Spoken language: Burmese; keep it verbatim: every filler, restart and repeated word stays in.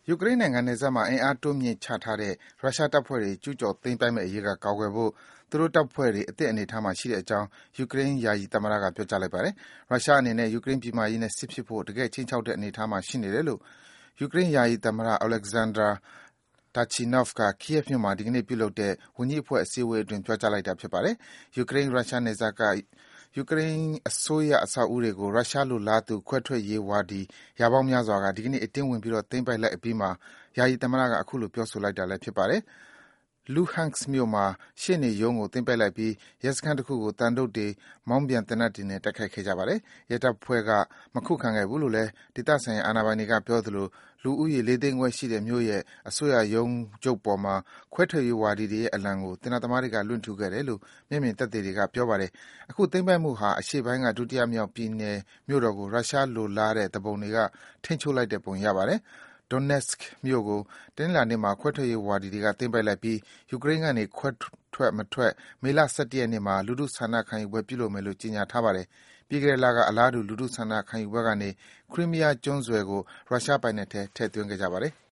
ယူကရိန်းနိုင်ငံနယ်စပ်မှာအင်အားတိုးမြှင့်ချထားတဲ့ရုရှားတပ်ဖွဲ့တွေကျူးကျော်သိမ်းပိုက်မယ့်အရေးကကာကွယ်ဖို့သူတို့တပ်ဖွဲ့တွေအသင့်အနေအထားမှာရှိတဲ့အကြောင်းယူကရိန်းယာယီသမ္မတကပြောကြားလိုက်ပါတယ်။ရုရှားအနေနဲ့ယူကရိန်းပြည်မကြီးနဲ့စစ်ဖြစ်ဖို့တကယ့်ခြိမ်းခြောက်တဲ့အနေအထားမှာရှိနေတယ်လို့ယူကရိန်းယာယီသမ္မတ Oleksandr Turchinov က Kyiv မြို့မှာဒီကနေ့ပြုလုပ်တဲ့ဝန်ကြီးအဖွဲ့အစည်းအဝေးအတွင်းပြောကြားလိုက်တာဖြစ်ပါတယ်။ယူကရိန်း-ရုရှားနယ်စပ်ကယူကရိန်းအစိုးရအဆောက်အဦတွေကိုရုရှားလိုလားသူခွဲထွက်ရေးဝါဒီရာပေါင်းများစွာကဒီကနေ့အတင်းဝင်ပြီးသိမ်းပိုက်လိုက်အပြီးမှာယာယီသမ္မတကအခုလိုပြောဆိုလိုက်တာလည်းဖြစ်ပါတယ်။ Luhansk မြို့မှာရှေ့နေရုံးကိုသိမ်းပိုက်လိုက်ပြီးရဲစခန်းတခုကိုသံတုတ်တွေ၊မောင်းပြန်သေနတ်တွေနဲ့တိုက်ခိုက်ခဲ့ကြပါတယ်။ရဲတပ်ဖွဲ့ကမခုခံခဲ့ဘူးလို့လည်းဒေသဆိုင်ရာအာဏာပိုင်တွေကပြောသလိုလူဦးရေ လေးသိန်းခွဲရှိတဲ့မြို့ရဲ့အစိုးရရုံးချုပ်ပေါ်မှာခွဲထွက်ရေးဝါဒီတွေရဲ့အလံကိုသေနတ်သမားတွေကလွှင့်ထူခဲ့တယ်လို့မျက်မြင်သက်သေတွေကပြောပါတယ်။အခုသိမ်းပိုက်မှုဟာအရှေ့ပိုင်းကဒုတိယမြောက်ပြည်နယ်မြို့တော်ကိုရုရှားလိုလားတဲ့သူပုန်တွေကထိန်းချုပ်လိုက်တဲ့ပုံရပါတယ်။ Donetsk မြို့ကိုတနင်္လာနေ့မှာခွဲထွက်ရေးဝါဒီတွေကသိမ်းပိုက်လိုက်ပြီးယူကရိန်းကနေခွဲထွက်မထွက်မေလ ၁၁ ရက်နေ့မှာလူထုဆန္ဒခံယူပွဲပြုလုပ်မယ်လို့ကြေညာထားပါတယ်။ပြီးခဲ့တဲ့လကအလားတူလူထုဆန္ဒခံယူပွဲကနေ Crimea ကျွန်းဆွယ်ကိုရုရှားပိုင်နက်ထဲထည့်သွင်းခဲ့ကြပါတယ်။